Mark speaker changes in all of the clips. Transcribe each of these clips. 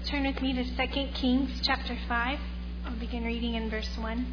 Speaker 1: turn with me to 2 Kings chapter 5. I'll begin reading in verse 1.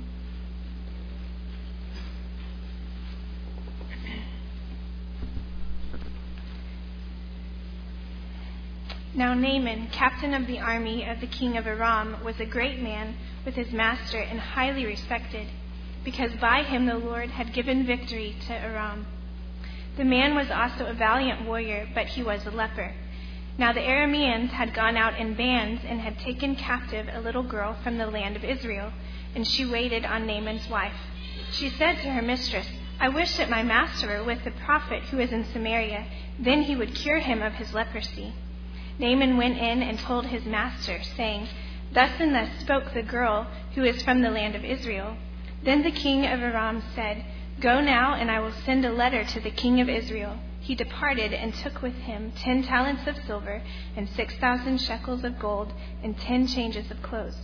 Speaker 1: Now Naaman, captain of the army of the king of Aram, was a great man with his master and highly respected, because by him the Lord had given victory to Aram. The man was also a valiant warrior, but he was a leper. Now the Arameans had gone out in bands and had taken captive a little girl from the land of Israel, and she waited on Naaman's wife. She said to her mistress, "I wish that my master were with the prophet who is in Samaria, then he would cure him of his leprosy." Naaman went in and told his master, saying, "Thus and thus spoke the girl who is from the land of Israel." Then the king of Aram said, "Go now, and I will send a letter to the king of Israel." He departed and took with him 10 talents of silver and 6,000 shekels of gold and 10 changes of clothes.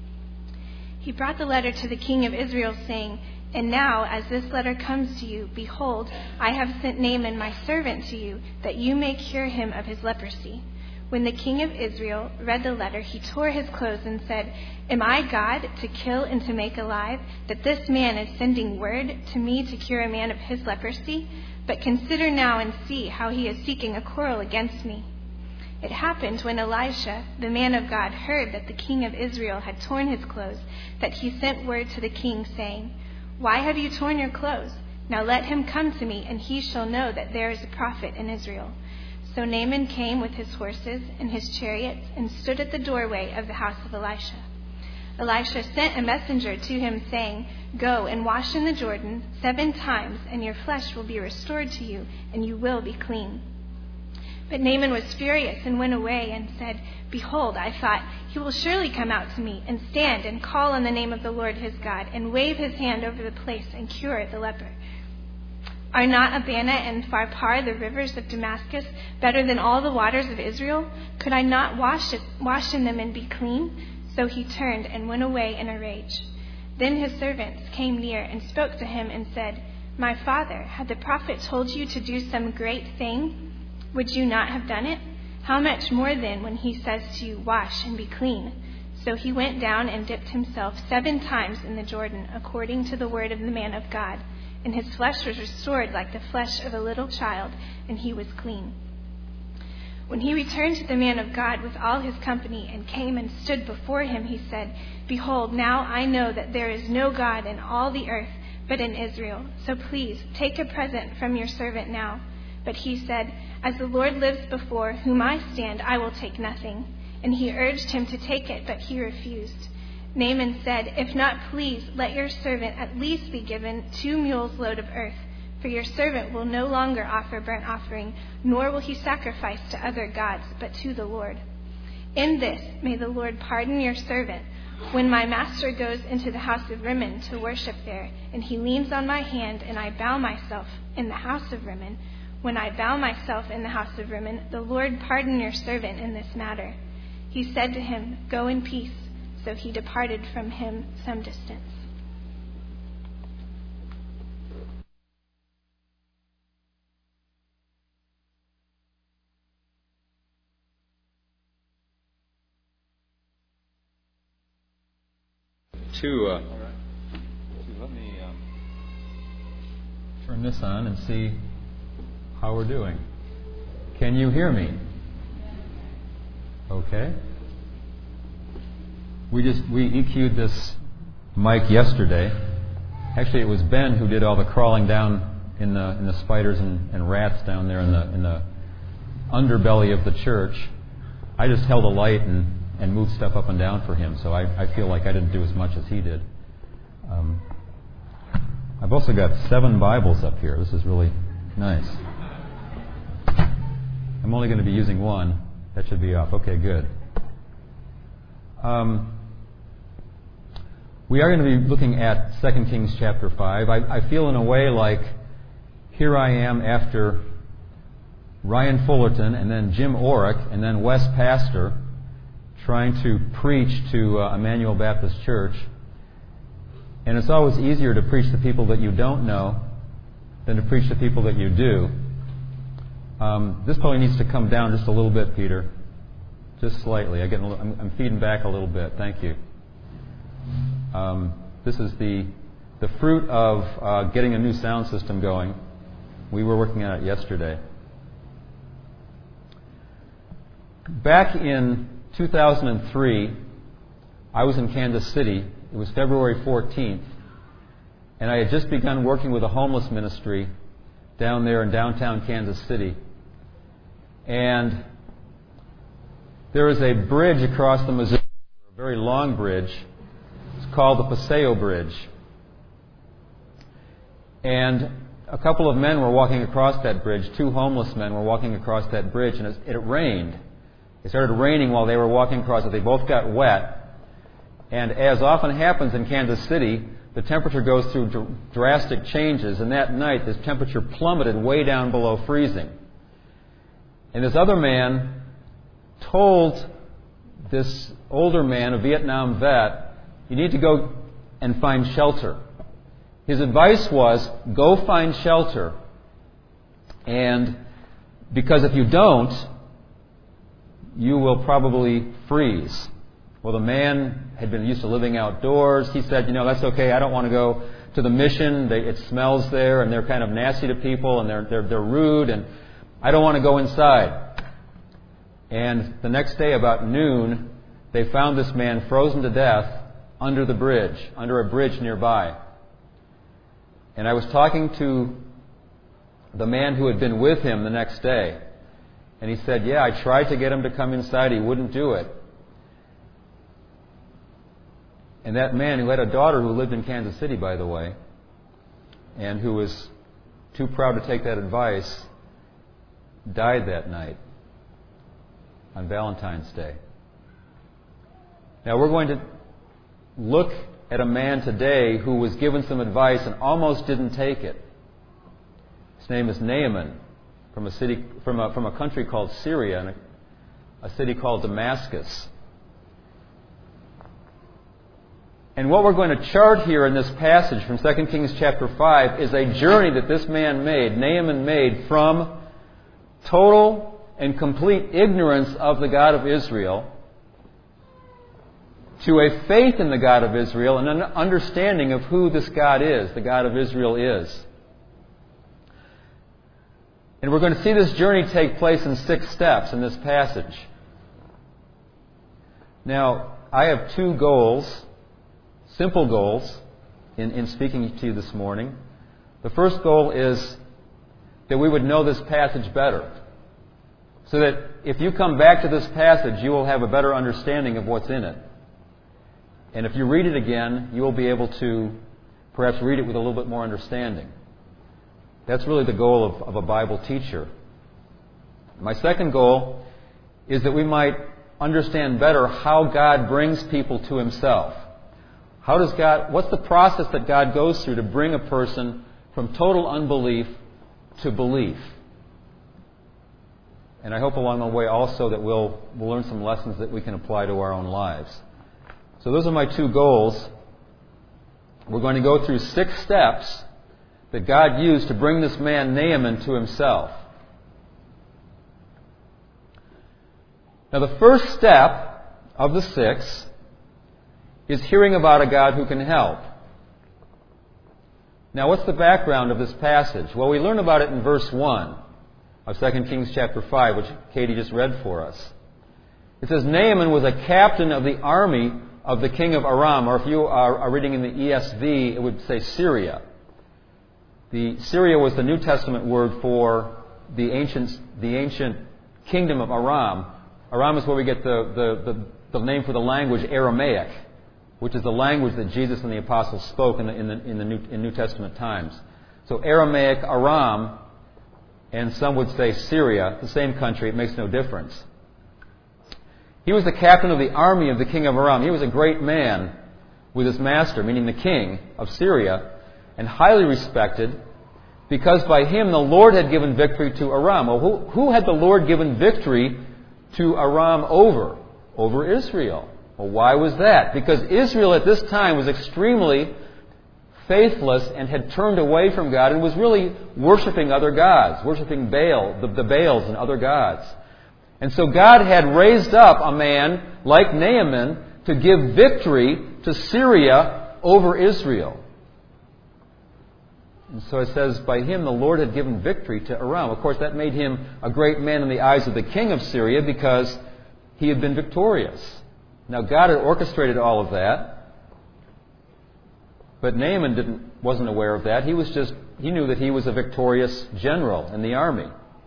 Speaker 1: He brought the letter to the king of Israel, saying, "And now, as this letter comes to you, behold, I have sent Naaman my servant to you, that you may cure him of his leprosy." When the king of Israel read the letter, he tore his clothes and said, "Am I God to kill and to make alive, that this man is sending word to me to cure a man of his leprosy? But consider now and see how he is seeking a quarrel against me." It happened when Elisha, the man of God, heard that the king of Israel had torn his clothes, that he sent word to the king, saying, "Why have you torn your clothes? Now let him come to me, and he shall know that there is a prophet in Israel." So Naaman came with his horses and his chariots and stood at the doorway of the house of Elisha. Elisha sent a messenger to him, saying, "Go and wash in the Jordan 7 times, and your flesh will be restored to you, and you will be clean." But Naaman was furious and went away and said, "Behold, I thought, he will surely come out to me and stand and call on the name of the Lord his God and wave his hand over the place and cure the leper. Are not Abana and Pharpar, the rivers of Damascus, better than all the waters of Israel? Could I not wash in them and be clean?" So he turned and went away in a rage. Then his servants came near and spoke to him and said, "My father, had the prophet told you to do some great thing, would you not have done it? How much more then when he says to you, 'Wash and be clean'?" So he went down and dipped himself 7 times in the Jordan, according to the word of the man of God. And his flesh was restored like the flesh of a little child, and he was clean. When he returned to the man of God with all his company and came and stood before him, he said, "Behold, now I know that there is no God in all the earth but in Israel. So please take a present from your servant now." But he said, "As the Lord lives before whom I stand, I will take nothing." And he urged him to take it, but he refused. Naaman said, "If not, please let your servant at least be given 2 mules' load of earth, for your servant will no longer offer burnt offering, nor will he sacrifice to other gods, but to the Lord. In this may the Lord pardon your servant. When my master goes into the house of Rimmon to worship there, and he leans on my hand, and I bow myself in the house of Rimmon, when I bow myself in the house of Rimmon, the Lord pardon your servant in this matter." He said to him, "Go in peace." So he departed from him some distance.
Speaker 2: Let me turn this on and see how we're doing. Can you hear me? Okay. We EQ'd this mic yesterday. Actually, it was Ben who did all the crawling down in the spiders and rats down there in the underbelly of the church. I just held a light and moved stuff up and down for him, so I feel like I didn't do as much as he did. I've also got 7 Bibles up here. This is really nice. I'm only going to be using one. That should be up. Okay, good. We are going to be looking at 2 Kings chapter 5. I feel in a way like here I am after Ryan Fullerton and then Jim Orrick and then Wes Pastor trying to preach to Emmanuel Baptist Church. And it's always easier to preach to people that you don't know than to preach to people that you do. This probably needs to come down just a little bit, Peter. Just slightly. I'm feeding back a little bit. Thank you. This is the fruit of getting a new sound system going. We were working on it yesterday. Back in 2003, I was in Kansas City. It was February 14th, and I had just begun working with a homeless ministry down there in downtown Kansas City. And there is a bridge across the Missouri, a very long bridge. It's called the Paseo Bridge. And a couple of men were walking across that bridge. Two homeless men were walking across that bridge, and it rained. It started raining while they were walking across it. They both got wet. And as often happens in Kansas City, the temperature goes through drastic changes. And that night, this temperature plummeted way down below freezing. And this other man told this older man, a Vietnam vet, you need to go and find shelter. His advice was, go find shelter. And because if you don't, you will probably freeze. Well, the man had been used to living outdoors. He said, that's okay. I don't want to go to the mission. It smells there, and they're kind of nasty to people, and they're rude, and I don't want to go inside. And the next day, about noon, they found this man frozen to death under the bridge, under a bridge nearby. And I was talking to the man who had been with him the next day. And he said, yeah, I tried to get him to come inside. He wouldn't do it. And that man, who had a daughter who lived in Kansas City, by the way, and who was too proud to take that advice, died that night on Valentine's Day. Now we're going to look at a man today who was given some advice and almost didn't take it. His name is Naaman, from a country called Syria, and a city called Damascus. And what we're going to chart here in this passage from 2 Kings chapter 5 is a journey that this man made, Naaman made, from total and complete ignorance of the God of Israel to a faith in the God of Israel and an understanding of who this God is, the God of Israel is. And we're going to see this journey take place in 6 steps in this passage. Now, I have 2 goals, simple goals, in speaking to you this morning. The first goal is that we would know this passage better. So that if you come back to this passage, you will have a better understanding of what's in it. And if you read it again, you will be able to perhaps read it with a little bit more understanding. That's really the goal of a Bible teacher. My second goal is that we might understand better how God brings people to Himself. What's the process that God goes through to bring a person from total unbelief to belief? And I hope along the way also that we'll learn some lessons that we can apply to our own lives. So those are my 2 goals. We're going to go through 6 steps that God used to bring this man Naaman to Himself. Now the first step of the 6 is hearing about a God who can help. Now what's the background of this passage? Well, we learn about it in verse 1 of 2 Kings chapter 5, which Katie just read for us. It says, Naaman was a captain of the army of the king of Aram, or if you are reading in the ESV, it would say Syria. Syria was the New Testament word for the ancient kingdom of Aram. Aram is where we get the name for the language Aramaic, which is the language that Jesus and the apostles spoke in New Testament times. So Aramaic, Aram, and some would say Syria, the same country, it makes no difference. He was the captain of the army of the king of Aram. He was a great man with his master, meaning the king of Syria, and highly respected because by him the Lord had given victory to Aram. Well, who had the Lord given victory to Aram over? Over Israel. Well, why was that? Because Israel at this time was extremely faithless and had turned away from God and was really worshiping other gods, worshiping Baal, the Baals and other gods. And so God had raised up a man like Naaman to give victory to Syria over Israel. And so it says, by him the Lord had given victory to Aram. Of course, that made him a great man in the eyes of the king of Syria because he had been victorious. Now, God had orchestrated all of that, but Naaman wasn't aware of that. He knew that he was a victorious general in the army.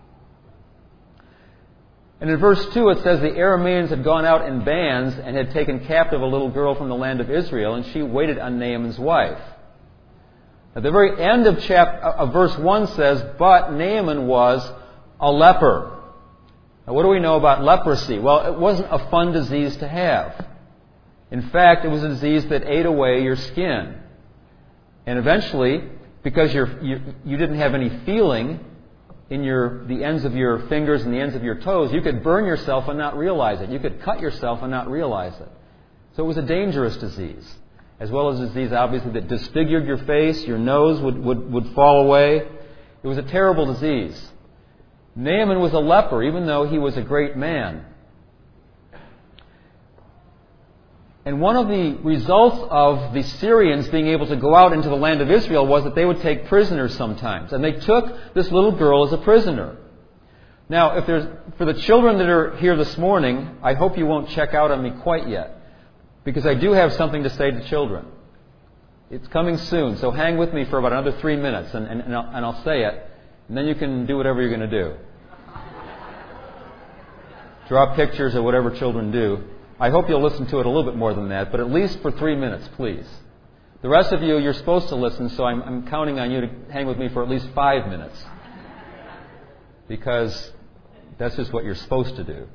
Speaker 2: And in verse 2 it says the Arameans had gone out in bands and had taken captive a little girl from the land of Israel, and she waited on Naaman's wife. At the very end of verse 1 says, but Naaman was a leper. Now what do we know about leprosy? Well, it wasn't a fun disease to have. In fact, it was a disease that ate away your skin. And eventually, because you didn't have any feeling in the ends of your fingers and the ends of your toes, you could burn yourself and not realize it. You could cut yourself and not realize it. So it was a dangerous disease, as well as a disease, obviously, that disfigured your face. Your nose would fall away. It was a terrible disease. Naaman was a leper, even though he was a great man. And one of the results of the Syrians being able to go out into the land of Israel was that they would take prisoners sometimes. And they took this little girl as a prisoner. Now, for the children that are here this morning, I hope you won't check out on me quite yet, because I do have something to say to children. It's coming soon, so hang with me for about another 3 minutes, and I'll say it, and then you can do whatever you're going to do. Draw pictures or whatever children do. I hope you'll listen to it a little bit more than that, but at least for 3 minutes, please. The rest of you're supposed to listen, so I'm counting on you to hang with me for at least 5 minutes, because that's just what you're supposed to do.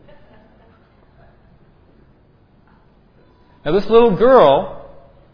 Speaker 2: Now, this little girl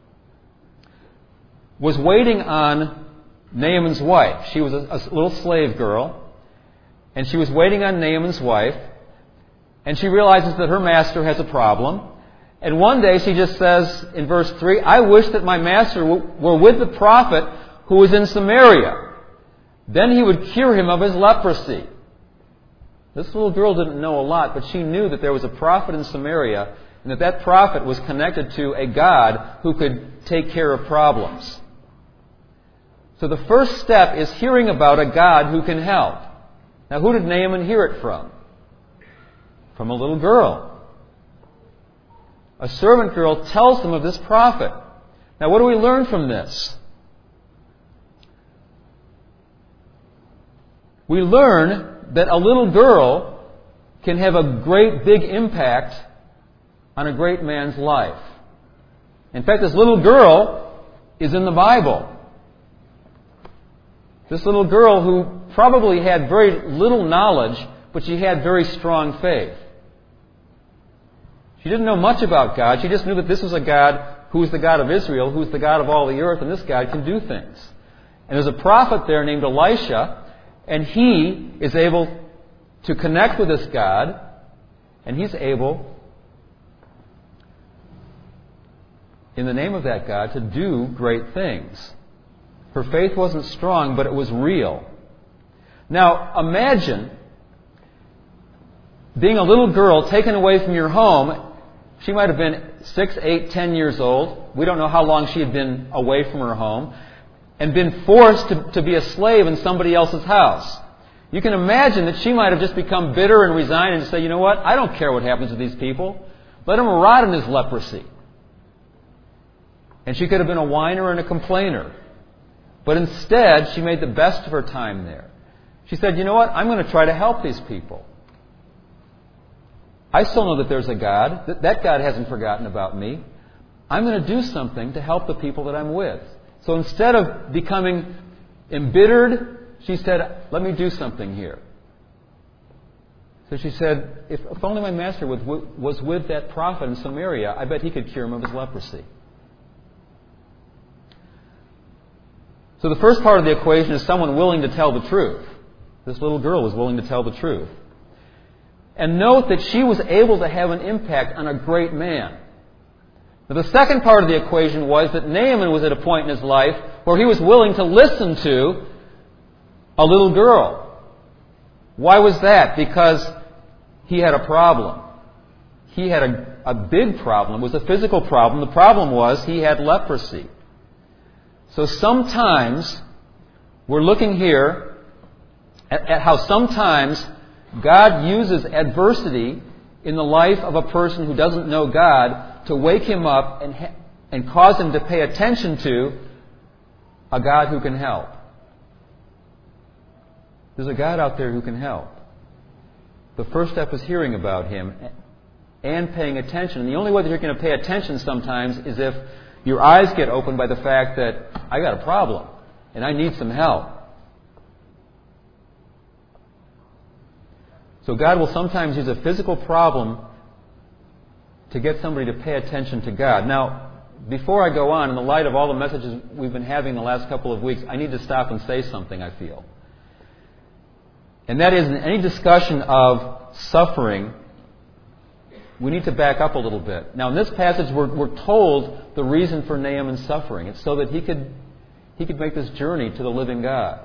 Speaker 2: was waiting on Naaman's wife. She was a little slave girl, and she was waiting on Naaman's wife, and she realizes that her master has a problem. And one day she just says in verse 3, I wish that my master were with the prophet who was in Samaria. Then he would cure him of his leprosy. This little girl didn't know a lot, but she knew that there was a prophet in Samaria, and that prophet was connected to a God who could take care of problems. So the first step is hearing about a God who can help. Now, who did Naaman hear it from? From a little girl. A servant girl tells them of this prophet. Now, what do we learn from this? We learn that a little girl can have a great big impact on a great man's life. In fact, this little girl is in the Bible. This little girl who probably had very little knowledge, but she had very strong faith. She didn't know much about God. She just knew that this was a God who was the God of Israel, who was the God of all the earth, and this God can do things. And there's a prophet there named Elisha, and he is able to connect with this God, and he's able, in the name of that God, to do great things. Her faith wasn't strong, but it was real. Now, imagine being a little girl taken away from your home. She might have been 6, 8, 10 years old. We don't know how long she had been away from her home, and been forced to be a slave in somebody else's house. You can imagine that she might have just become bitter and resigned and say, you know what, I don't care what happens to these people. Let him rot in his leprosy. And she could have been a whiner and a complainer. But instead, she made the best of her time there. She said, you know what, I'm going to try to help these people. I still know that there's a God. That God hasn't forgotten about me. I'm going to do something to help the people that I'm with. So instead of becoming embittered, she said, let me do something here. So she said, if only my master was with that prophet in Samaria, I bet he could cure him of his leprosy. So the first part of the equation is someone willing to tell the truth. This little girl was willing to tell the truth. And note that she was able to have an impact on a great man. Now, the second part of the equation was that Naaman was at a point in his life where he was willing to listen to a little girl. Why was that? Because he had a problem. He had a big problem. It was a physical problem. The problem was he had leprosy. So sometimes, we're looking here at how sometimes God uses adversity in the life of a person who doesn't know God to wake him up and cause him to pay attention to a God who can help. There's a God out there who can help. The first step is hearing about Him and paying attention. And the only way that you're going to pay attention sometimes is if your eyes get opened by the fact that I got a problem and I need some help. So God will sometimes use a physical problem to get somebody to pay attention to God. Now, before I go on, in the light of all the messages we've been having the last couple of weeks, I need to stop and say something, I feel. And that is, in any discussion of suffering, we need to back up a little bit. Now, in this passage, we're told the reason for Naaman's suffering. It's so that he could make this journey to the living God.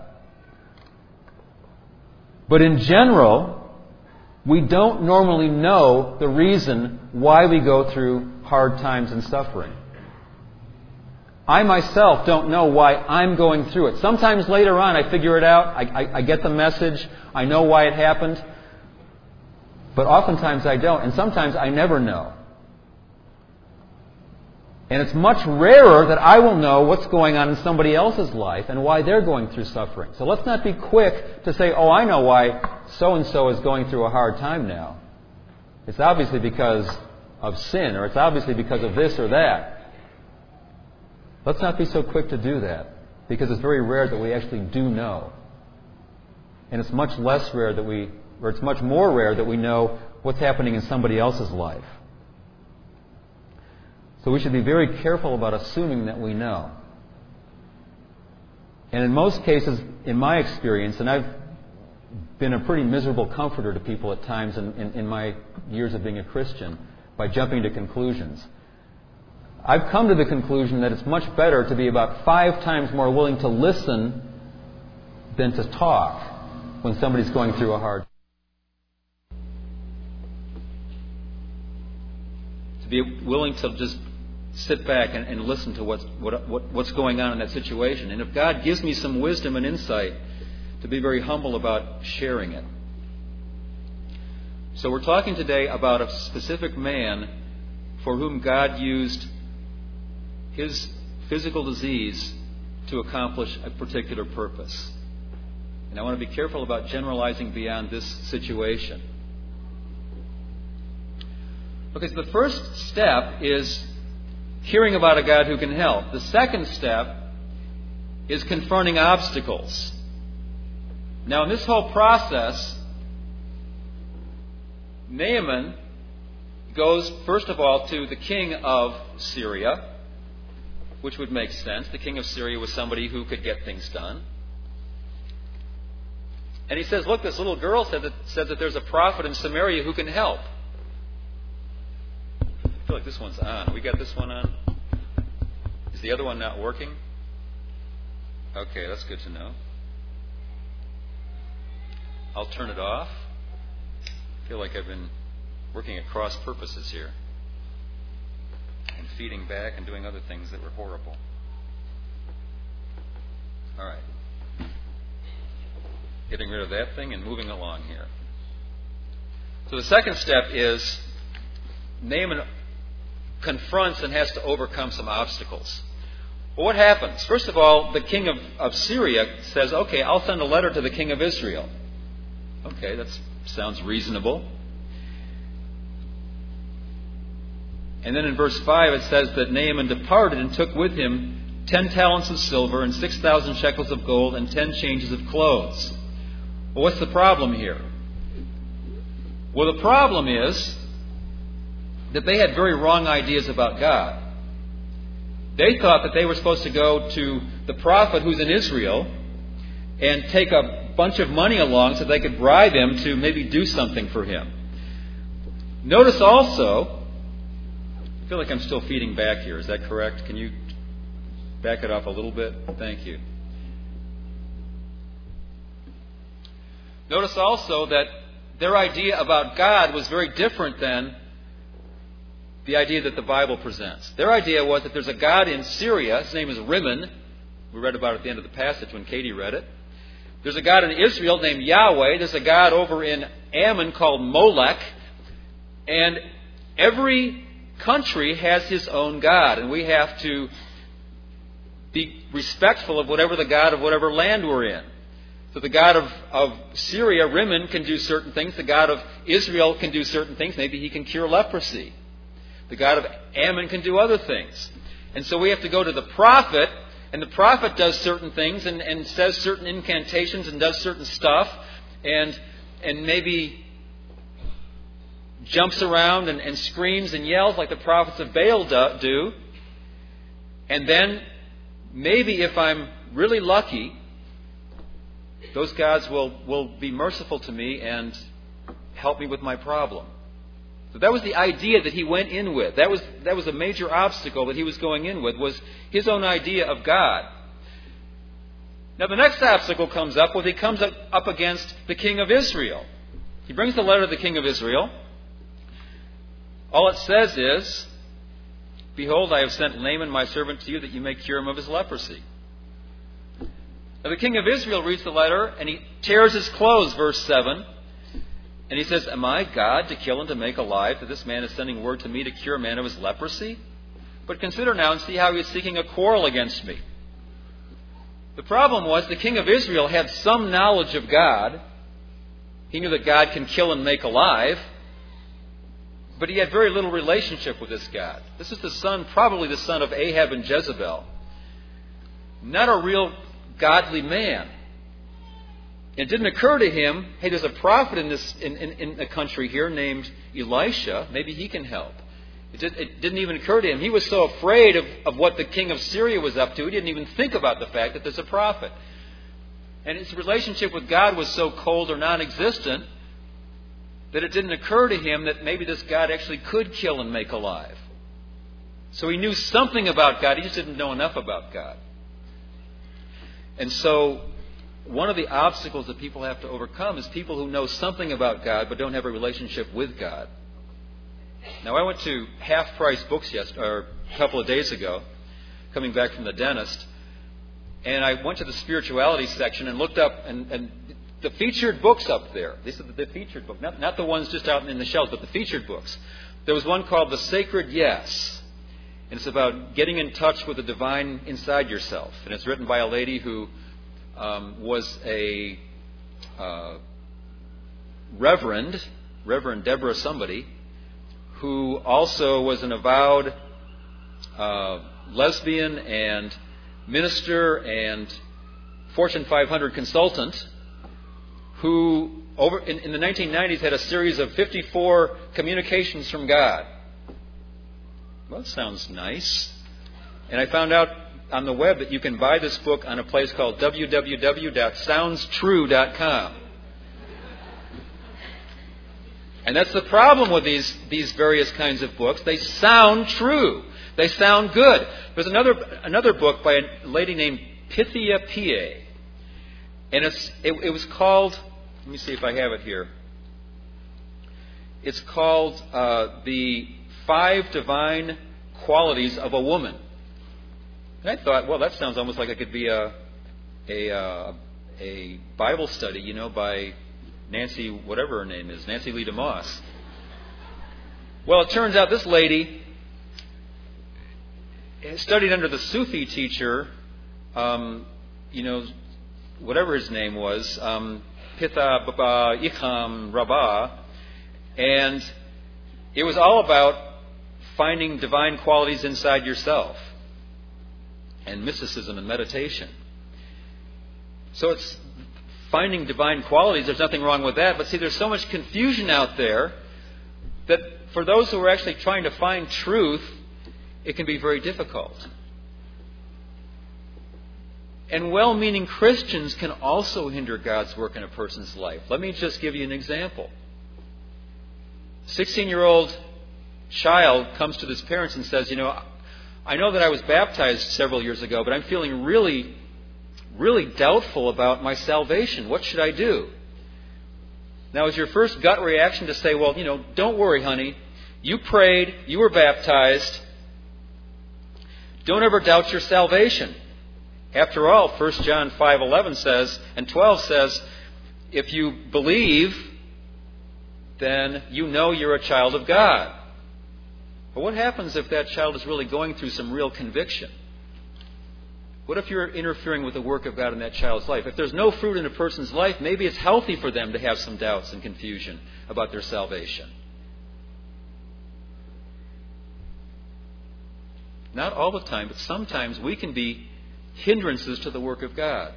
Speaker 2: But in general, we don't normally know the reason why we go through hard times and suffering. I myself don't know why I'm going through it. Sometimes later on I figure it out. I get the message. I know why it happened. But oftentimes I don't. And sometimes I never know. And it's much rarer that I will know what's going on in somebody else's life and why they're going through suffering. So let's not be quick to say, oh, I know why so-and-so is going through a hard time now. It's obviously because of sin, or it's obviously because of this or that. Let's not be so quick to do that, because it's very rare that we actually do know. And it's much less rare it's much more rare that we know what's happening in somebody else's life. So we should be very careful about assuming that we know. And in most cases, in my experience, and I've been a pretty miserable comforter to people at times in my years of being a Christian by jumping to conclusions. I've come to the conclusion that it's much better to be about 5 times more willing to listen than to talk when somebody's going through a hard time. To be willing to just sit back and listen to what's going on in that situation. And if God gives me some wisdom and insight, to be very humble about sharing it. So we're talking today about a specific man for whom God used his physical disease to accomplish a particular purpose. And I want to be careful about generalizing beyond this situation. Okay, so the first step is hearing about a God who can help. The second step is confronting obstacles. Now, in this whole process, Naaman goes, first of all, to the king of Syria, which would make sense. The king of Syria was somebody who could get things done. And he says, look, this little girl said that there's a prophet in Samaria who can help. I feel like this one's on. We got this one on? Is the other one not working? Okay, that's good to know. I'll turn it off. I feel like I've been working at cross purposes here. And feeding back and doing other things that were horrible. All right. Getting rid of that thing and moving along here. So the second step is Naaman confronts and has to overcome some obstacles. Well, what happens? First of all, the king of Syria says, okay, I'll send a letter to the king of Israel. Okay, that sounds reasonable. And then in verse 5 it says that Naaman departed and took with him 10 talents of silver and 6,000 shekels of gold and 10 changes of clothes. Well, what's the problem here? Well, the problem is that they had very wrong ideas about God. They thought that they were supposed to go to the prophet who's in Israel and take a bunch of money along so they could bribe him to maybe do something for him. Notice also, I feel like I'm still feeding back here. Is that correct? Can you back it up a little bit? Thank you. Notice also that their idea about God was very different than the idea that the Bible presents. Their idea was that there's a God in Syria. His name is Rimmon. We read about it at the end of the passage when Katie read it. There's a God in Israel named Yahweh. There's a God over in Ammon called Molech. And every country has his own God. And we have to be respectful of whatever the God of whatever land we're in. So the God of Syria, Rimmon, can do certain things. The God of Israel can do certain things. Maybe he can cure leprosy. The God of Ammon can do other things. And so we have to go to the prophet, and the prophet does certain things and says certain incantations and does certain stuff and maybe jumps around and screams and yells like the prophets of Baal do. And then maybe if I'm really lucky, those gods will be merciful to me and help me with my problem. So that was the idea that he went in with. That was a major obstacle that he was going in with, was his own idea of God. Now the next obstacle comes up when he comes up against the king of Israel. He brings the letter to the king of Israel. All it says is, "Behold, I have sent Naaman my servant to you that you may cure him of his leprosy." Now the king of Israel reads the letter and he tears his clothes, verse 7. And he says, "Am I God to kill and to make alive, that this man is sending word to me to cure a man of his leprosy? But consider now and see how he is seeking a quarrel against me." The problem was the king of Israel had some knowledge of God. He knew that God can kill and make alive. But he had very little relationship with this God. This is the son, probably the son of Ahab and Jezebel. Not a real godly man. It didn't occur to him, hey, there's a prophet in the country here named Elisha. Maybe he can help. It didn't even occur to him. He was so afraid of what the king of Syria was up to, he didn't even think about the fact that there's a prophet. And his relationship with God was so cold or non-existent that it didn't occur to him that maybe this God actually could kill and make alive. So he knew something about God, he just didn't know enough about God. And so one of the obstacles that people have to overcome is people who know something about God but don't have a relationship with God. Now, I went to Half Price Books a couple of days ago, coming back from the dentist, and I went to the spirituality section and looked up, and the featured books up there. These are the featured books, not the ones just out in the shelves, but the featured books. There was one called The Sacred Yes, and it's about getting in touch with the divine inside yourself. And it's written by a lady who was a Reverend Deborah somebody, who also was an avowed lesbian and minister and Fortune 500 consultant, who over in the 1990s had a series of 54 communications from God. Well, that sounds nice. And I found out on the web that you can buy this book on a place called www.soundstrue.com. And that's the problem with these various kinds of books. They sound true. They sound good. There's another book by a lady named Pythia P.A. And it was called, let me see if I have it here. It's called The 5 Divine Qualities of a Woman. And I thought, well, that sounds almost like it could be a Bible study, by Nancy, whatever her name is, Nancy Lee DeMoss. Well, it turns out this lady studied under the Sufi teacher, whatever his name was, Pitha Baba Ikham Rabah, and it was all about finding divine qualities inside yourself, and mysticism and meditation. So it's finding divine qualities. There's nothing wrong with that. But see, there's so much confusion out there that for those who are actually trying to find truth, it can be very difficult. And well-meaning Christians can also hinder God's work in a person's life. Let me just give you an example. A 16-year-old child comes to his parents and says, I know that I was baptized several years ago, but I'm feeling really doubtful about my salvation. What should I do?
Speaker 3: Now, is your first gut reaction to say, well, don't worry, honey. You prayed, you were baptized. Don't ever doubt your salvation. After all, 1 John 5:11 says, and 12 says, if you believe, then you know you're a child of God. But what happens if that child is really going through some real conviction? What if you're interfering with the work of God in that child's life? If there's no fruit in a person's life, maybe it's healthy for them to have some doubts and confusion about their salvation. Not all the time, but sometimes we can be hindrances to the work of God.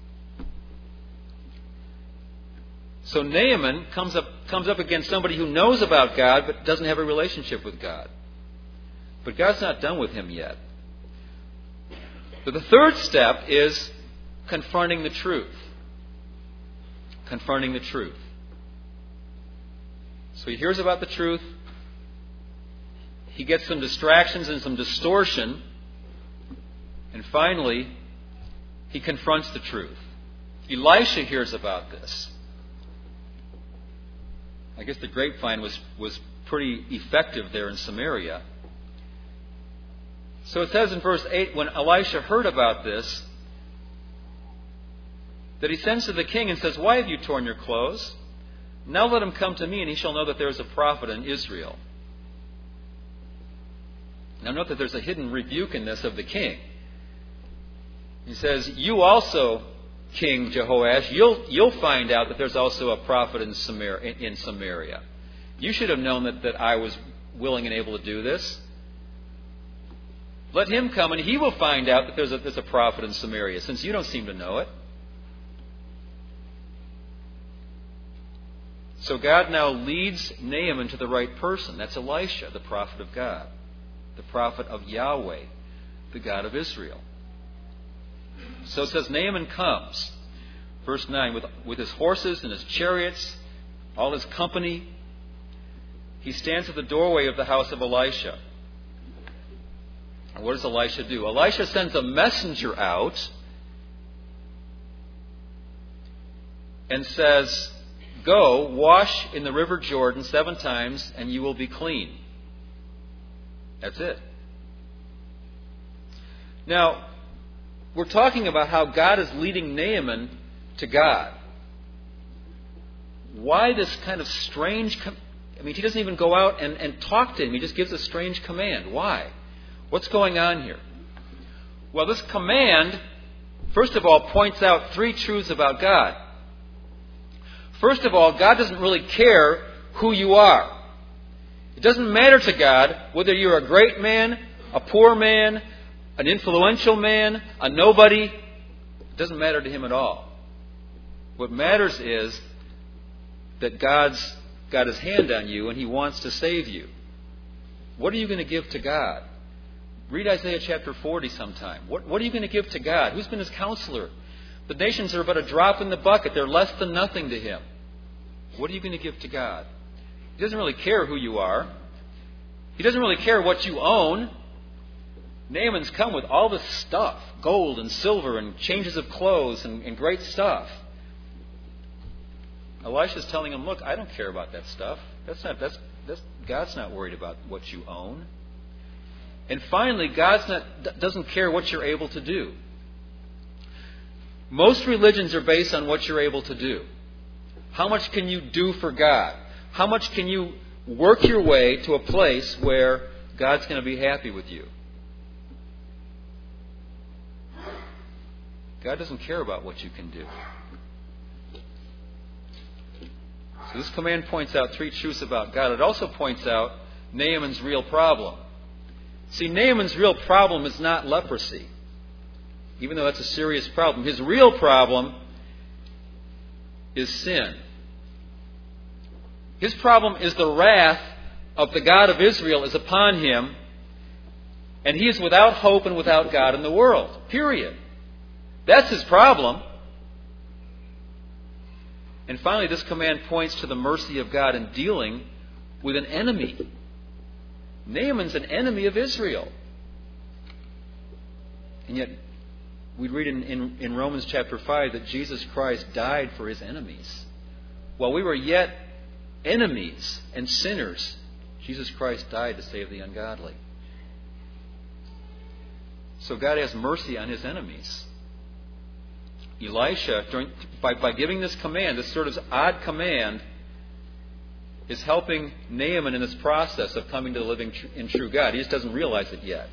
Speaker 3: So Naaman comes up against somebody who knows about God but doesn't have a relationship with God. But God's not done with him yet. But the third step is confronting the truth. Confronting the truth. So he hears about the truth. He gets some distractions and some distortion. And finally, he confronts the truth. Elisha hears about this. I guess the grapevine was pretty effective there in Samaria. So it says in verse 8, when Elisha heard about this, that he sends to the king and says, why have you torn your clothes? Now let him come to me, and he shall know that there is a prophet in Israel. Now note that there's a hidden rebuke in this of the king. He says, you also, King Jehoash, you'll find out that there's also a prophet in Samaria. You should have known that I was willing and able to do this. Let him come, and he will find out that there's a prophet in Samaria, since you don't seem to know it. So God now leads Naaman to the right person. That's Elisha, the prophet of God, the prophet of Yahweh, the God of Israel. So it says Naaman comes, verse 9, with his horses and his chariots, all his company. He stands at the doorway of the house of Elisha. And what does Elisha do? Elisha sends a messenger out and says, go, wash in the river Jordan 7 times, and you will be clean. That's it. Now, we're talking about how God is leading Naaman to God. Why this kind of strange... he doesn't even go out and talk to him. He just gives a strange command. Why? What's going on here? Well, this command, first of all, points out 3 truths about God. First of all, God doesn't really care who you are. It doesn't matter to God whether you're a great man, a poor man, an influential man, a nobody. It doesn't matter to him at all. What matters is that God's got his hand on you and he wants to save you. What are you going to give to God? Read Isaiah chapter 40 sometime. What are you going to give to God? Who's been his counselor? The nations are but a drop in the bucket. They're less than nothing to him. What are you going to give to God? He doesn't really care who you are. He doesn't really care what you own. Naaman's come with all this stuff, gold and silver and changes of clothes and great stuff. Elisha's telling him, look, I don't care about that stuff. God's not worried about what you own. And finally, doesn't care what you're able to do. Most religions are based on what you're able to do. How much can you do for God? How much can you work your way to a place where God's going to be happy with you? God doesn't care about what you can do. So this command points out 3 truths about God. It also points out Naaman's real problem. See, Naaman's real problem is not leprosy, even though that's a serious problem. His real problem is sin. His problem is the wrath of the God of Israel is upon him, and he is without hope and without God in the world. Period. That's his problem. And finally, this command points to the mercy of God in dealing with an enemy. Naaman's an enemy of Israel. And yet, we read in Romans chapter 5 that Jesus Christ died for his enemies. while we were yet enemies and sinners, Jesus Christ died to save the ungodly. So God has mercy on his enemies. Elisha, by giving this command, this sort of odd command, is helping Naaman in this process of coming to the living and true God. He just doesn't realize it yet.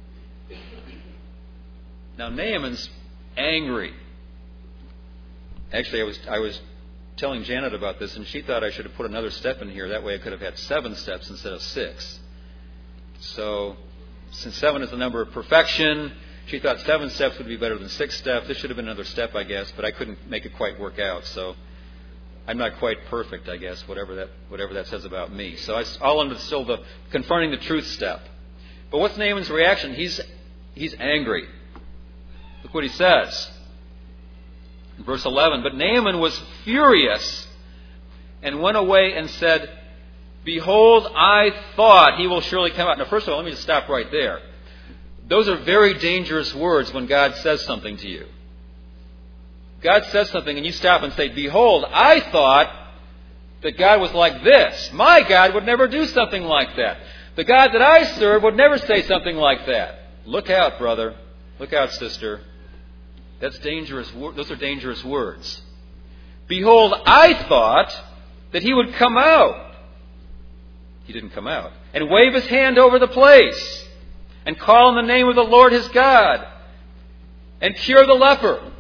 Speaker 3: Now Naaman's angry. Actually, I was telling Janet about this, and she thought I should have put another step in here. That way I could have had 7 steps instead of 6. So, since 7 is the number of perfection, she thought 7 steps would be better than 6 steps. This should have been another step, I guess, but I couldn't make it quite work out. So, I'm not quite perfect, I guess, whatever that says about me. So, I'll under still the confronting the truth step. But what's Naaman's reaction? He's angry. Look what he says. In verse 11, but Naaman was furious and went away and said, behold, I thought he will surely come out. Now, first of all, let me just stop right there. Those are very dangerous words when God says something to you. God says something and you stop and say, behold, I thought that God was like this. My God would never do something like that. The God that I serve would never say something like that. Look out, brother. Look out, sister. That's dangerous. Those are dangerous words. Behold, I thought that he would come out. He didn't come out. And wave his hand over the place. And call on the name of the Lord his God. And cure the leper.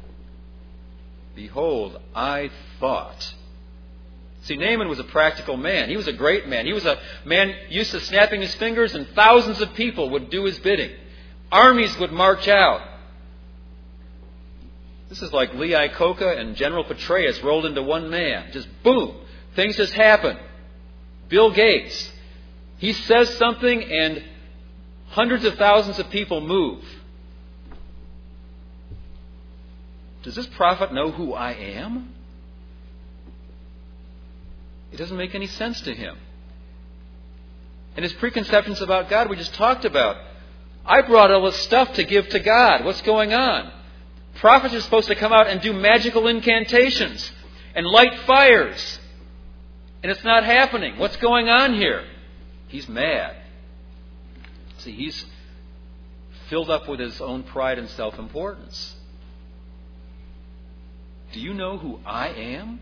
Speaker 3: Behold, I thought. See, Naaman was a practical man. He was a great man. He was a man used to snapping his fingers, and thousands of people would do his bidding. Armies would march out. This is like Lee Iacocca and General Petraeus rolled into one man. Just boom. Things just happen. Bill Gates. He says something and hundreds of thousands of people move. Does this prophet know who I am? It doesn't make any sense to him. And his preconceptions about God we just talked about. I brought all this stuff to give to God. What's going on? Prophets are supposed to come out and do magical incantations and light fires. And it's not happening. What's going on here? He's mad. See, he's filled up with his own pride and self-importance. Do you know who I am?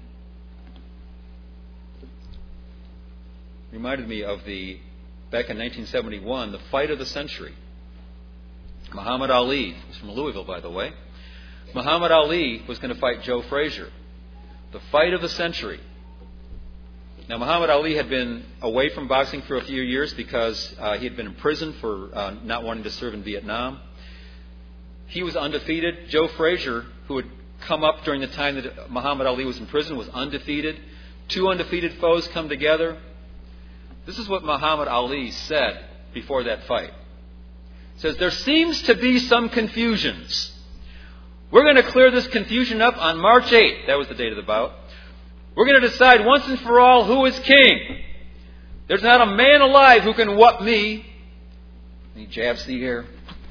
Speaker 3: Reminded me of back in 1971, the fight of the century. Muhammad Ali, who's from Louisville, by the way. Muhammad Ali was going to fight Joe Frazier. The fight of the century. Now, Muhammad Ali had been away from boxing for a few years because he had been in prison for not wanting to serve in Vietnam. He was undefeated. Joe Frazier, who had come up during the time that Muhammad Ali was in prison, was undefeated. 2 undefeated foes come together. This is what Muhammad Ali said before that fight. He says, there seems to be some confusions. We're going to clear this confusion up on March 8th. That was the date of the bout. We're going to decide once and for all who is king. There's not a man alive who can whoop me. And he jabs the air.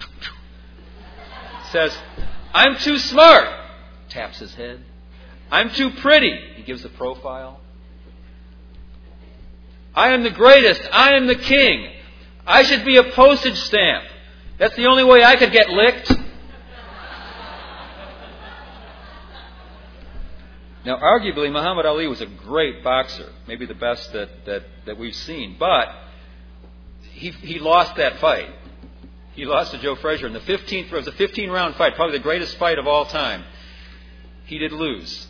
Speaker 3: Says, I'm too smart. Taps his head. I'm too pretty. He gives a profile. I am the greatest. I am the king. I should be a postage stamp. That's the only way I could get licked. Now, arguably, Muhammad Ali was a great boxer, maybe the best that we've seen. But he lost that fight. He lost to Joe Frazier in the 15th. It was a 15-round fight, probably the greatest fight of all time. He did lose.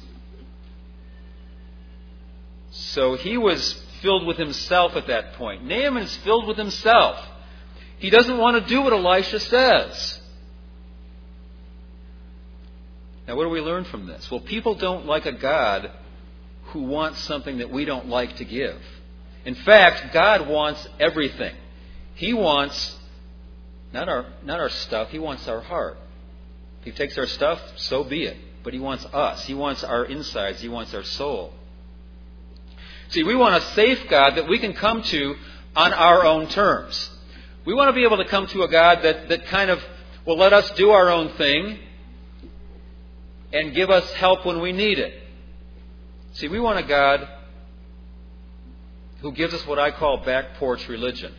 Speaker 3: So he was filled with himself at that point. Naaman is filled with himself. He doesn't want to do what Elisha says. Now, what do we learn from this? Well, people don't like a God who wants something that we don't like to give. In fact, God wants everything. He wants not our stuff, He wants our heart. If He takes our stuff, so be it. But He wants us. He wants our insides. He wants our soul. See, we want a safe God that we can come to on our own terms. We want to be able to come to a God that kind of will let us do our own thing and give us help when we need it. See, we want a God who gives us what I call back porch religion.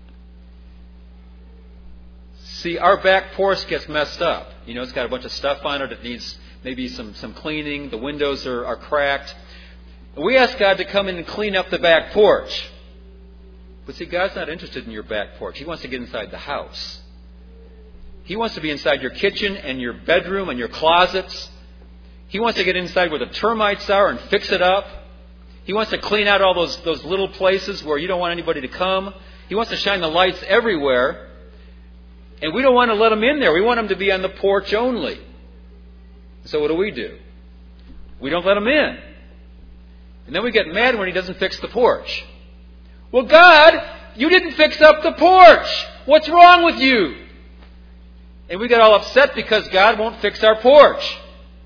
Speaker 3: See, our back porch gets messed up. You know, it's got a bunch of stuff on it. It needs maybe some cleaning. The windows are cracked. And we ask God to come in and clean up the back porch. But see, God's not interested in your back porch. He wants to get inside the house. He wants to be inside your kitchen and your bedroom and your closets. He wants to get inside where the termites are and fix it up. He wants to clean out all those little places where you don't want anybody to come. He wants to shine the lights everywhere. And we don't want to let him in there. We want him to be on the porch only. So what do? We don't let him in. And then we get mad when he doesn't fix the porch. Well, God, you didn't fix up the porch. What's wrong with you? And we get all upset because God won't fix our porch.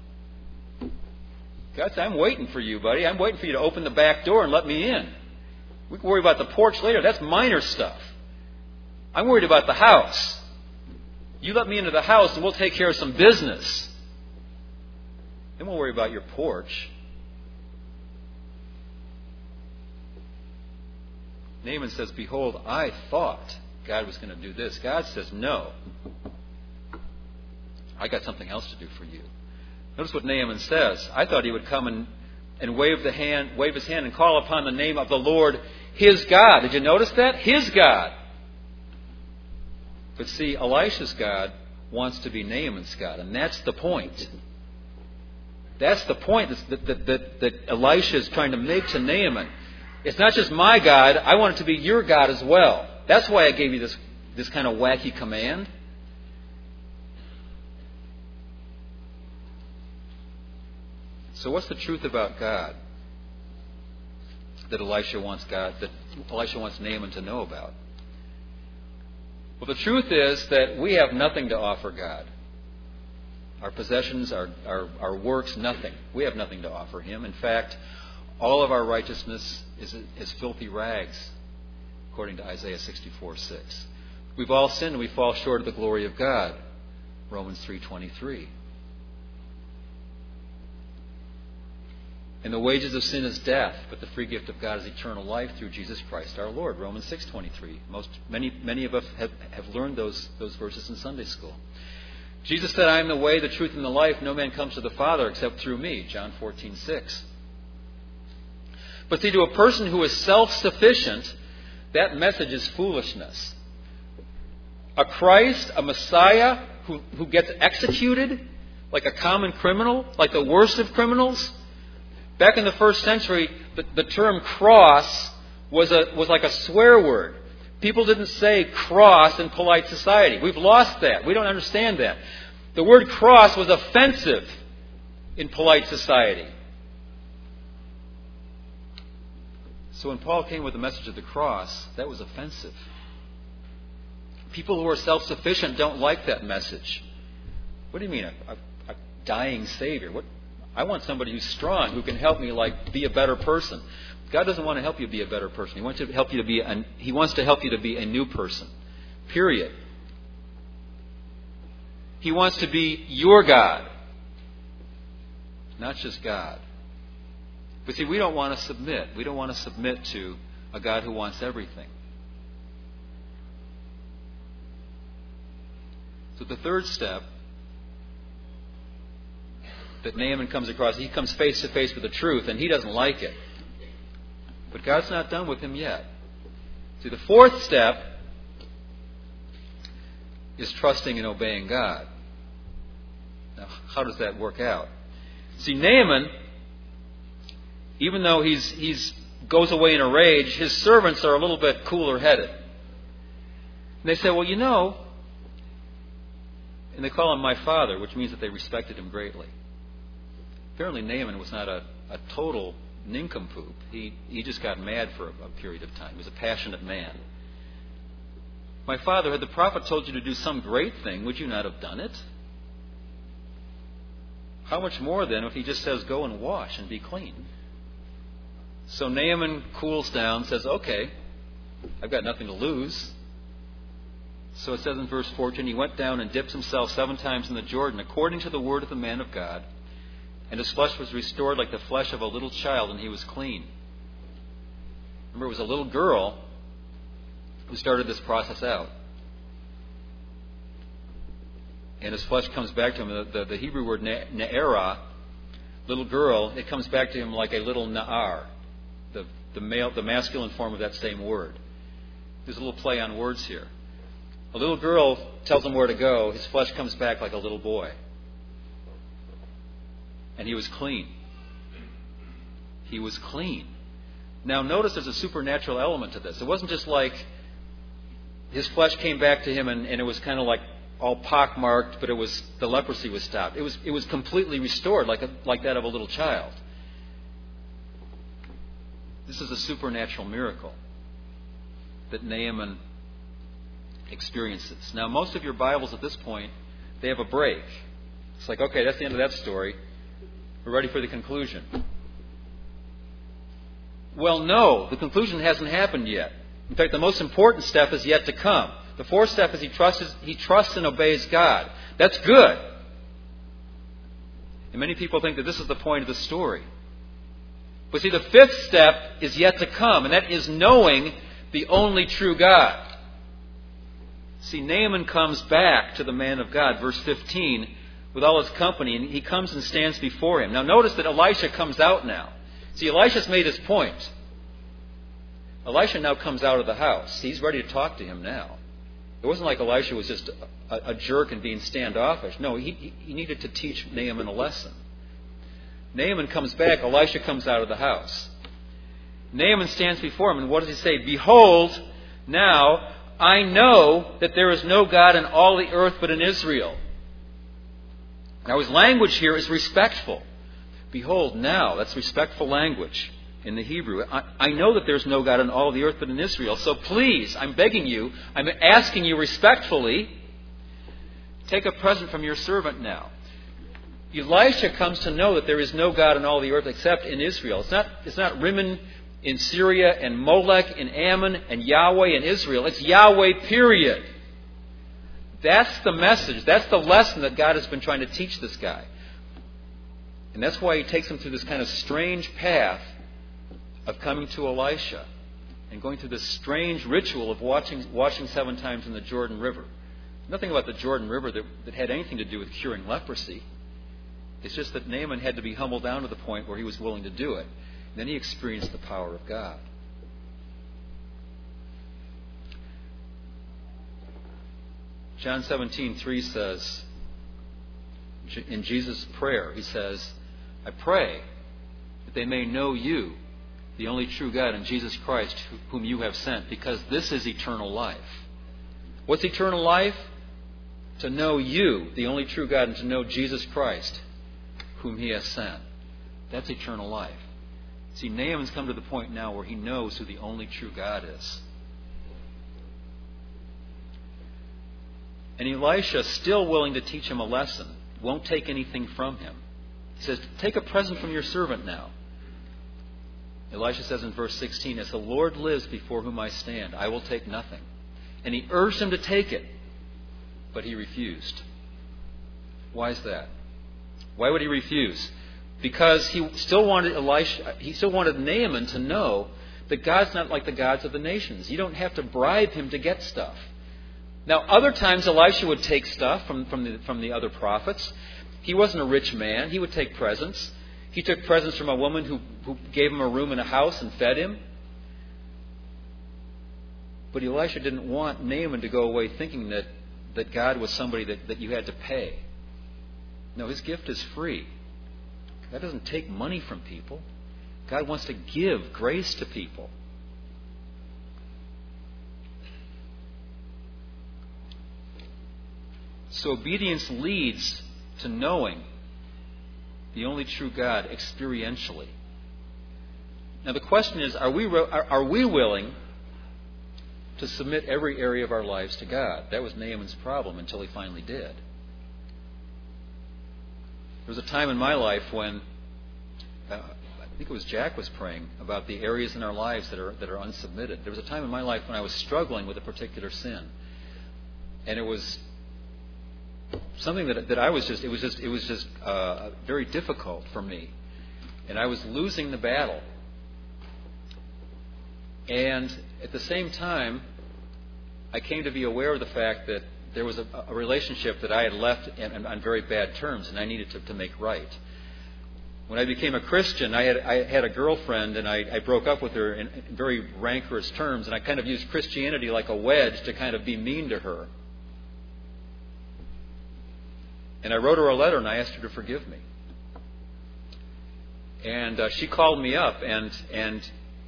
Speaker 3: God said, I'm waiting for you, buddy. I'm waiting for you to open the back door and let me in. We can worry about the porch later. That's minor stuff. I'm worried about the house. You let me into the house and we'll take care of some business. Then we'll worry about your porch. Naaman says, behold, I thought God was going to do this. God says, no. I got something else to do for you. Notice what Naaman says. I thought he would come and wave his hand and call upon the name of the Lord, his God. Did you notice that? His God. But see, Elisha's God wants to be Naaman's God, and that's the point. That's the point that Elisha is trying to make to Naaman. It's not just my God, I want it to be your God as well. That's why I gave you this kind of wacky command. So what's the truth about God that Elisha wants Naaman to know about? Well, the truth is that we have nothing to offer God. Our possessions, our works, nothing. We have nothing to offer Him. In fact, all of our righteousness is filthy rags, according to Isaiah 64:6. We've all sinned and we fall short of the glory of God, Romans 3:23. And the wages of sin is death, but the free gift of God is eternal life through Jesus Christ our Lord, Romans 6:23. Many of us have learned those verses in Sunday school. Jesus said, I am the way, the truth, and the life. No man comes to the Father except through me, John 14:6. But see, to a person who is self-sufficient, that message is foolishness. A Christ, a Messiah, who gets executed like a common criminal, like the worst of criminals. Back in the first century, the term cross was like a swear word. People didn't say cross in polite society. We've lost that. We don't understand that. The word cross was offensive in polite society. So when Paul came with the message of the cross, that was offensive. People who are self-sufficient don't like that message. What do you mean, a dying Savior? I want somebody who's strong, who can help me be a better person. God doesn't want to help you be a better person. He wants to help you to be a new person. Period. He wants to be your God, not just God. But see, we don't want to submit. We don't want to submit to a God who wants everything. So the third step that Naaman comes across, he comes face to face with the truth, and he doesn't like it. But God's not done with him yet. See, the fourth step is trusting and obeying God. Now, how does that work out? See, Naaman, even though he's goes away in a rage, his servants are a little bit cooler-headed. And they say, well, and they call him my father, which means that they respected him greatly. Apparently Naaman was not a total nincompoop. He just got mad for a period of time. He was a passionate man. My father, had the prophet told you to do some great thing, would you not have done it? How much more then if he just says, go and wash and be clean? So Naaman cools down, says, okay, I've got nothing to lose. So it says in verse 14, he went down and dipped himself 7 times in the Jordan, according to the word of the man of God. And his flesh was restored like the flesh of a little child, and he was clean. Remember, it was a little girl who started this process out. And his flesh comes back to him. The Hebrew word na'era, little girl, it comes back to him like a little na'ar, the masculine form of that same word. There's a little play on words here. A little girl tells him where to go. His flesh comes back like a little boy. And he was clean. He was clean. Now notice there's a supernatural element to this. It wasn't just like his flesh came back to him and it was kind of like all pockmarked, but the leprosy was stopped. It was completely restored like that of a little child. This is a supernatural miracle that Naaman experiences. Now, most of your Bibles at this point, they have a break. It's like, okay, that's the end of that story. We're ready for the conclusion. Well, no, the conclusion hasn't happened yet. In fact, the most important step is yet to come. The fourth step is he trusts and obeys God. That's good. And many people think that this is the point of the story. But see, the fifth step is yet to come, and that is knowing the only true God. See, Naaman comes back to the man of God, verse 15, with all his company, and he comes and stands before him. Now notice that Elisha comes out now. See, Elisha's made his point. Elisha now comes out of the house. He's ready to talk to him now. It wasn't like Elisha was just a jerk and being standoffish. No, he needed to teach Naaman a lesson. Naaman comes back. Elisha comes out of the house. Naaman stands before him, and what does he say? Behold, now I know that there is no God in all the earth but in Israel. Now his language here is respectful. Behold, now, that's respectful language in the Hebrew. I know that there's no God in all the earth but in Israel. So please, I'm begging you, I'm asking you respectfully, take a present from your servant now. Elisha comes to know that there is no God in all the earth except in Israel. It's not Rimmon in Syria and Molech in Ammon and Yahweh in Israel. It's Yahweh, period. That's the message. That's the lesson that God has been trying to teach this guy. And that's why he takes him through this kind of strange path of coming to Elisha and going through this strange ritual of washing 7 times in the Jordan River. Nothing about the Jordan River that had anything to do with curing leprosy. It's just that Naaman had to be humbled down to the point where he was willing to do it. And then he experienced the power of God. John 17:3 says, in Jesus' prayer, he says, I pray that they may know you, the only true God, and Jesus Christ, whom you have sent, because this is eternal life. What's eternal life? To know you, the only true God, and to know Jesus Christ, whom he has sent. That's eternal life. See, Naaman's come to the point now where he knows who the only true God is. And Elisha, still willing to teach him a lesson, won't take anything from him. He says, take a present from your servant now. Elisha says in verse 16, as the Lord lives before whom I stand, I will take nothing. And he urged him to take it, but he refused. Why is that? Why would he refuse? Because he still wanted Naaman to know that God's not like the gods of the nations. You don't have to bribe him to get stuff. Now, other times Elisha would take stuff from the other prophets. He wasn't a rich man. He would take presents. He took presents from a woman who gave him a room in a house and fed him. But Elisha didn't want Naaman to go away thinking that God was somebody that you had to pay. No, his gift is free. God doesn't take money from people. God wants to give grace to people. So obedience leads to knowing the only true God experientially. Now the question is, are we willing to submit every area of our lives to God? That was Naaman's problem until he finally did. There was a time in my life when I think it was Jack was praying about the areas in our lives that are unsubmitted. There was a time in my life when I was struggling with a particular sin, and it was something that I was just, it was just very difficult for me. And I was losing the battle. And at the same time, I came to be aware of the fact that there was a relationship that I had left on very bad terms, and I needed to make right. When I became a Christian, I had a girlfriend, and I broke up with her in very rancorous terms, and I kind of used Christianity like a wedge to kind of be mean to her. And I wrote her a letter, and I asked her to forgive me. And she called me up, and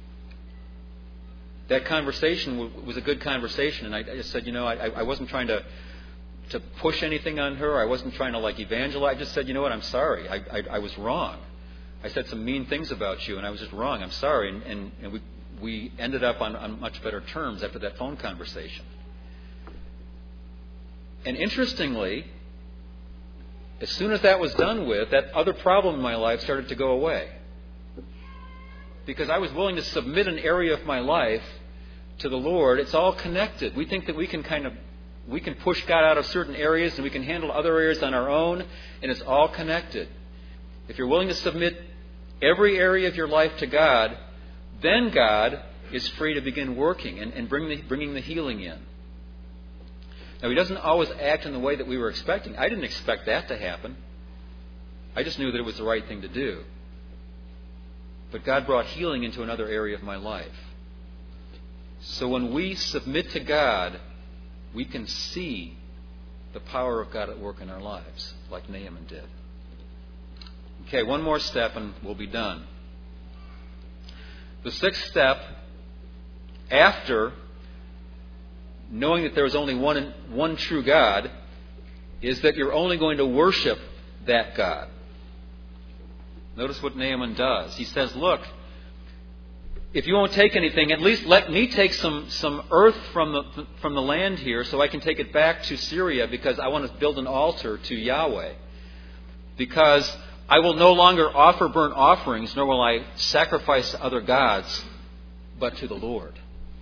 Speaker 3: that conversation was a good conversation. And I just said, I wasn't trying to push anything on her. I wasn't trying to evangelize. I just said, I'm sorry. I was wrong. I said some mean things about you, and I was just wrong. I'm sorry. And we ended up on much better terms after that phone conversation. And interestingly, as soon as that was done with, that other problem in my life started to go away. Because I was willing to submit an area of my life to the Lord. It's all connected. We think that we can push God out of certain areas and we can handle other areas on our own, and it's all connected. If you're willing to submit every area of your life to God, then God is free to begin working and bringing the healing in. Now, He doesn't always act in the way that we were expecting. I didn't expect that to happen. I just knew that it was the right thing to do. But God brought healing into another area of my life. So when we submit to God, we can see the power of God at work in our lives, like Naaman did. Okay, one more step and we'll be done. The sixth step, after knowing that there is only one true God, is that you're only going to worship that God. Notice what Naaman does. He says, look, if you won't take anything, at least let me take some earth from the land here so I can take it back to Syria, because I want to build an altar to Yahweh. Because I will no longer offer burnt offerings, nor will I sacrifice to other gods, but to the Lord.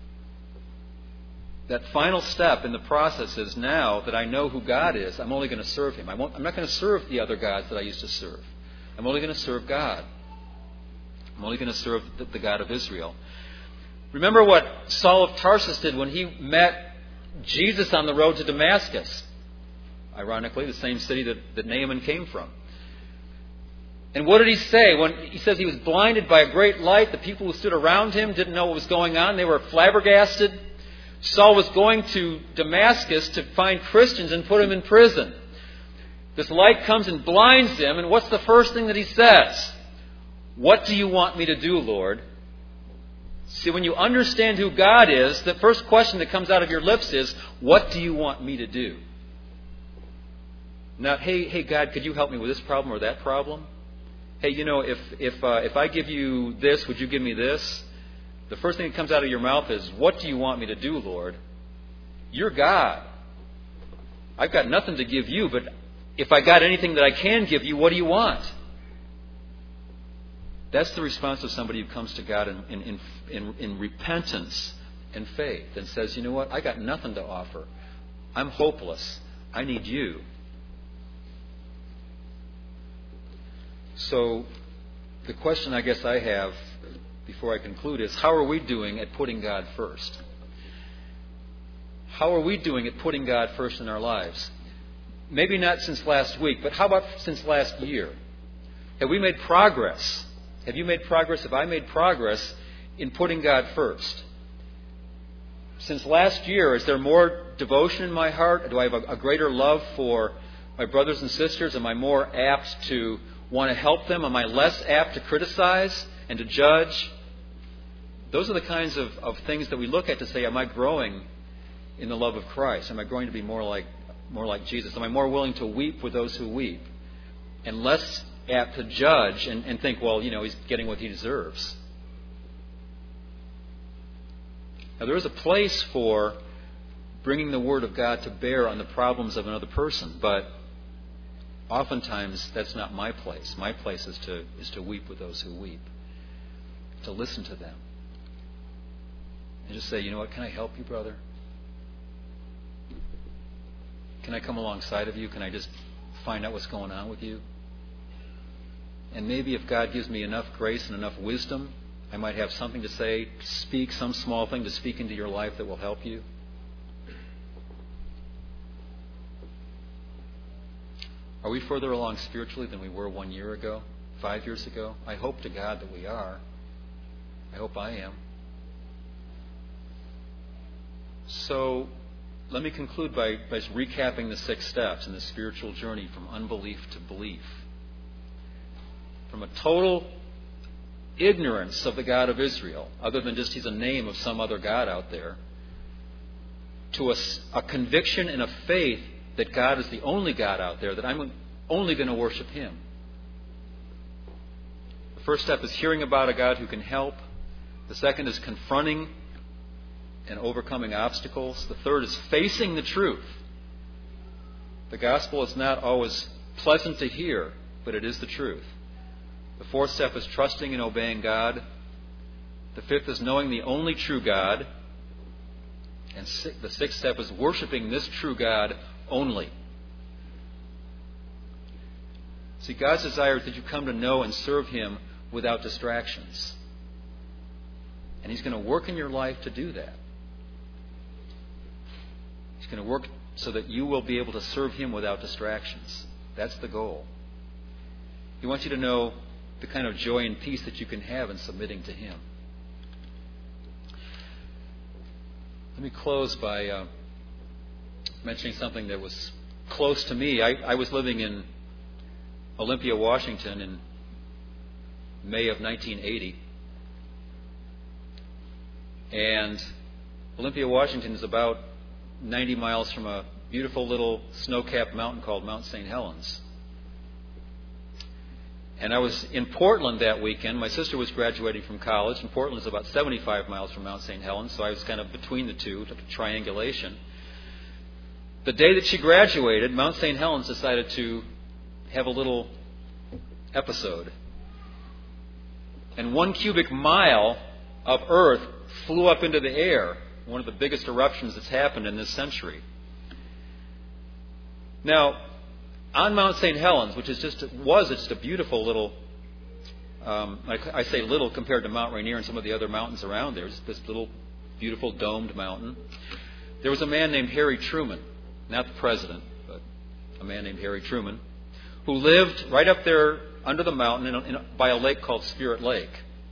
Speaker 3: That final step in the process is, now that I know who God is, I'm only going to serve Him. I'm not going to serve the other gods that I used to serve. I'm only going to serve God. I'm only going to serve the God of Israel. Remember what Saul of Tarsus did when he met Jesus on the road to Damascus. Ironically, the same city that Naaman came from. And what did he say? When he says he was blinded by a great light, the people who stood around him didn't know what was going on. They were flabbergasted. Saul was going to Damascus to find Christians and put them in prison. This light comes and blinds him, and what's the first thing that he says? What do you want me to do, Lord? See, when you understand who God is, the first question that comes out of your lips is, what do you want me to do? Not, hey God, could you help me with this problem or that problem? Hey, if I give you this, would you give me this? The first thing that comes out of your mouth is, what do you want me to do, Lord? You're God. I've got nothing to give you, but if I got anything that I can give you, what do you want? That's the response of somebody who comes to God in repentance and faith and says, you know what? I got nothing to offer. I'm hopeless. I need you. So the question I guess I have before I conclude is, how are we doing at putting God first? How are we doing at putting God first in our lives? Maybe not since last week, but how about since last year? Have we made progress? Have you made progress? Have I made progress in putting God first? Since last year, is there more devotion in my heart? Do I have a greater love for my brothers and sisters? Am I more apt to want to help them? Am I less apt to criticize and to judge? Those are the kinds of things that we look at to say, am I growing in the love of Christ? Am I growing to be more like Jesus? Am I more willing to weep with those who weep? And less apt to judge and think, well, he's getting what he deserves. Now, there is a place for bringing the Word of God to bear on the problems of another person, but oftentimes that's not my place. My place is to weep with those who weep, to listen to them, and just say, you know what, can I help you, brother? can I come alongside of you? Can I just find out what's going on with you? And maybe if God gives me enough grace and enough wisdom, I might have something to say, speak, some small thing to speak into your life that will help you. Are we further along spiritually than we were 1 year ago, 5 years ago? I hope to God that we are. I hope I am. So let me conclude by recapping the 6 steps in the spiritual journey from unbelief to belief. From a total ignorance of the God of Israel, other than just he's a name of some other God out there, to a conviction and a faith that God is the only God out there, that I'm only going to worship him. The first step is hearing about a God who can help. The second is confronting and overcoming obstacles. The third is facing the truth. The gospel is not always pleasant to hear, but it is the truth. The fourth step is trusting and obeying God. The fifth is knowing the only true God. And the sixth step is worshiping this true God only. See, God's desire is that you come to know and serve him without distractions. And he's going to work in your life to do that. He's going to work so that you will be able to serve him without distractions. That's the goal. He wants you to know the kind of joy and peace that you can have in submitting to him. Let me close by mentioning something that was close to me. I was living in Olympia, Washington in May of 1980. And Olympia, Washington is about 90 miles from a beautiful little snow-capped mountain called Mount St. Helens. And I was in Portland that weekend. My sister was graduating from college, and Portland is about 75 miles from Mount St. Helens, so I was kind of between the two, triangulation. The day that she graduated, Mount St. Helens decided to have a little episode. And 1 cubic mile of earth flew up into the air, one of the biggest eruptions that's happened in this century. Now, on Mount St. Helens, which is just a beautiful little, I say little compared to Mount Rainier and some of the other mountains around there, it's this little beautiful domed mountain. There was a man named Harry Truman, not the president, but a man named Harry Truman, who lived right up there under the mountain by a lake called Spirit Lake.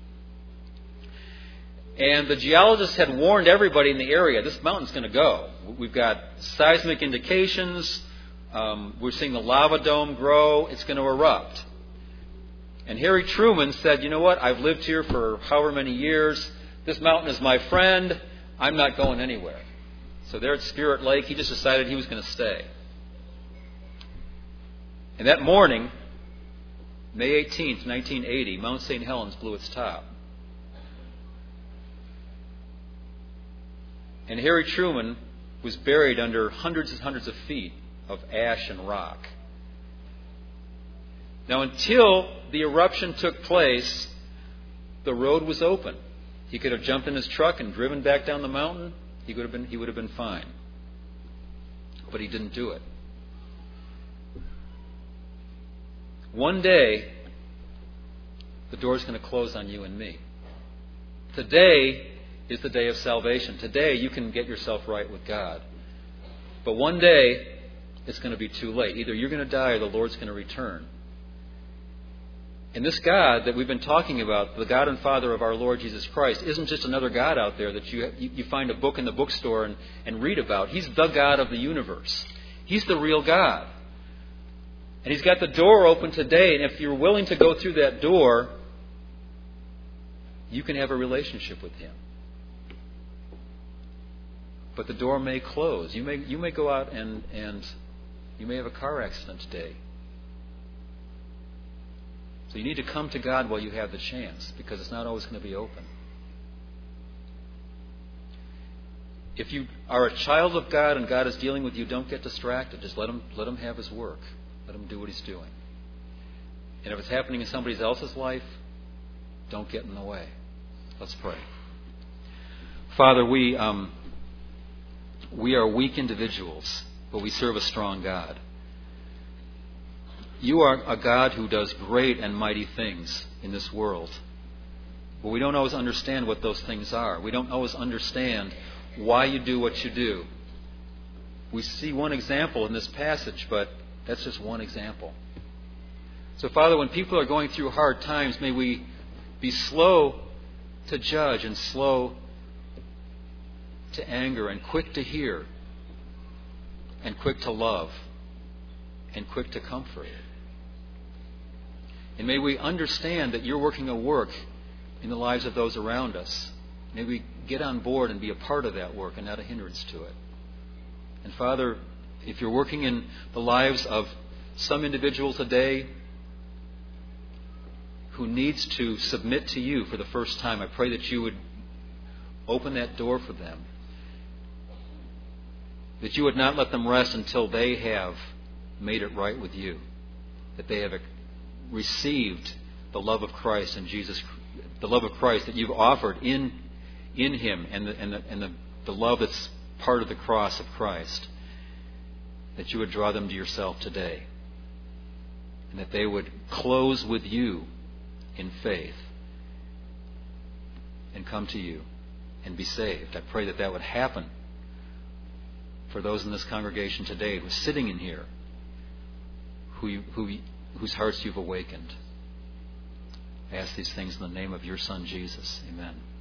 Speaker 3: And the geologists had warned everybody in the area, this mountain's going to go. We've got seismic indications. We're seeing the lava dome grow. It's going to erupt. And Harry Truman said, you know what? I've lived here for however many years. This mountain is my friend. I'm not going anywhere. So there at Spirit Lake, he just decided he was going to stay. And that morning, May 18th, 1980, Mount St. Helens blew its top. And Harry Truman was buried under hundreds and hundreds of feet of ash and rock. Now, until the eruption took place, the road was open. He could have jumped in his truck and driven back down the mountain. He would have been fine. But he didn't do it. One day, the door's going to close on you and me. Today is the day of salvation. Today, you can get yourself right with God. But one day, it's going to be too late. Either you're going to die or the Lord's going to return. And this God that we've been talking about, the God and Father of our Lord Jesus Christ, isn't just another God out there that you find a book in the bookstore and read about. He's the God of the universe. He's the real God. And He's got the door open today, and if you're willing to go through that door, you can have a relationship with Him. But the door may close. You may go out and you may have a car accident today. So you need to come to God while you have the chance, because it's not always going to be open. If you are a child of God and God is dealing with you, don't get distracted. Just let Him have His work. Let Him do what He's doing. And if it's happening in somebody else's life, don't get in the way. Let's pray. Father, we are weak individuals. but we serve a strong God. You are a God who does great and mighty things in this world. But we don't always understand what those things are. We don't always understand why you do what you do. We see one example in this passage, but that's just one example. So, Father, when people are going through hard times, may we be slow to judge and slow to anger and quick to hear and quick to love and quick to comfort. And may we understand that you're working a work in the lives of those around us. May we get on board and be a part of that work and not a hindrance to it. And Father, if you're working in the lives of some individual today who needs to submit to you for the first time, I pray that you would open that door for them. That you would not let them rest until they have made it right with you. That they have received the love of Christ and Jesus, the love of Christ that you've offered in Him, and the love that's part of the cross of Christ. That you would draw them to yourself today, and that they would close with you in faith and come to you and be saved. I pray that that would happen for those in this congregation today who's sitting in here, whose hearts you've awakened. I ask these things in the name of your Son, Jesus. Amen.